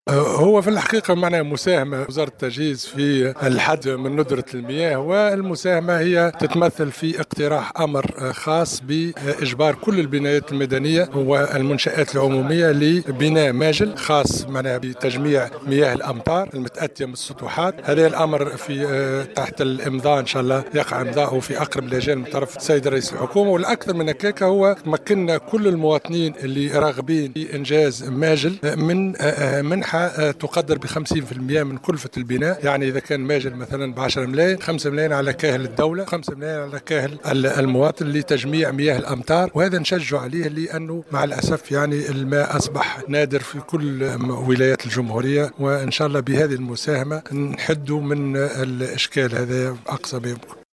هو في الحقيقة معناها مساهمة وزارة التجهيز في الحد من ندرة المياه، والمساهمة هي تتمثل في اقتراح أمر خاص بإجبار كل البنايات المدنية والمنشآت العمومية لبناء ماجل خاص معناها بتجميع مياه الأمطار المتأتية من السطوحات. هذا الأمر في تحت الإمضاء إن شاء الله، يقع إمضاؤه في أقرب الأجال من طرف السيد رئيس الحكومة. والأكثر من هكاك هو مكننا كل المواطنين اللي راغبين في إنجاز ماجل من منحة تقدر ب50% من كلفة البناء. يعني إذا كان ماجل مثلا ب10 ملايين، 5 ملايين على كاهل الدولة، 5 ملايين على كاهل المواطن لتجميع مياه الأمطار. وهذا نشجع عليه لأنه مع الأسف يعني الماء أصبح نادر في كل ولايات الجمهورية، وإن شاء الله بهذه المساهمة نحدوا من الإشكال هذا أقصى ما يمكن.